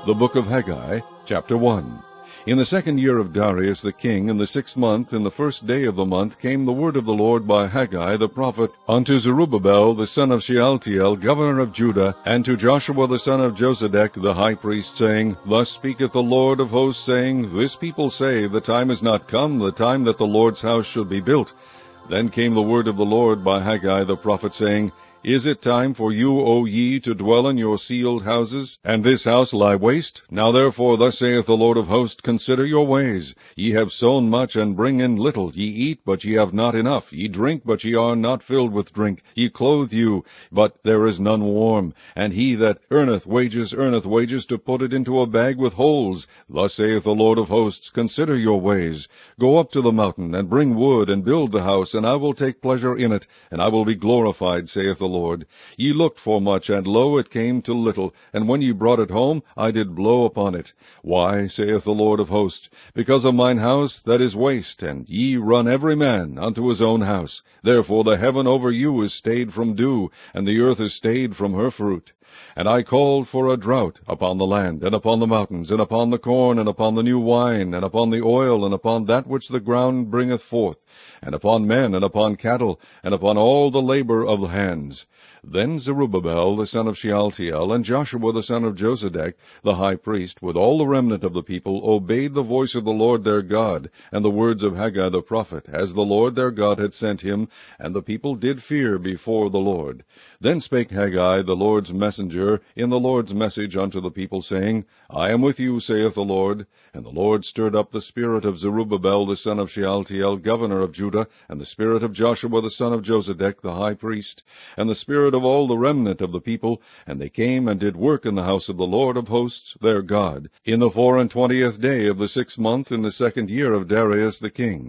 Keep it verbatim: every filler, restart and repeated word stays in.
The Book of Haggai, chapter one. In the second year of Darius the king, in the sixth month, in the first day of the month, came the word of the Lord by Haggai the prophet unto Zerubbabel the son of Shealtiel, governor of Judah, and to Joshua the son of Josedech the high priest, saying, Thus speaketh the Lord of hosts, saying, This people say, The time is not come, the time that the Lord's house should be built. Then came the word of the Lord by Haggai the prophet, saying, Is it time for you, O ye, to dwell in your sealed houses, and this house lie waste? Now therefore, thus saith the Lord of hosts, Consider your ways. Ye have sown much, and bring in little. Ye eat, but ye have not enough. Ye drink, but ye are not filled with drink. Ye clothe you, but there is none warm. And he that earneth wages, earneth wages to put it into a bag with holes. Thus saith the Lord of hosts, Consider your ways. Go up to the mountain, and bring wood, and build the house, and I will take pleasure in it, and I will be glorified, saith the Lord. Lord. Ye looked for much, and lo, it came to little, and when ye brought it home, I did blow upon it. Why, saith the Lord of hosts? Because of mine house that is waste, and ye run every man unto his own house. Therefore the heaven over you is stayed from dew, and the earth is stayed from her fruit. And I called for a drought upon the land, and upon the mountains, and upon the corn, and upon the new wine, and upon the oil, and upon that which the ground bringeth forth, and upon men, and upon cattle, and upon all the labor of the hands. Then Zerubbabel the son of Shealtiel, and Joshua the son of Josedech, the high priest, with all the remnant of the people, obeyed the voice of the Lord their God, and the words of Haggai the prophet, as the Lord their God had sent him, and the people did fear before the Lord. Then spake Haggai the Lord's messenger in the Lord's message unto the people, saying, I am with you, saith the Lord. And the Lord stirred up the spirit of Zerubbabel the son of Shealtiel, governor of Judah, and the spirit of Joshua the son of Josedech, the high priest, and the spirit of all the remnant of the people, and they came and did work in the house of the Lord of hosts their God, in the four and twentieth day of the sixth month, in the second year of Darius the king.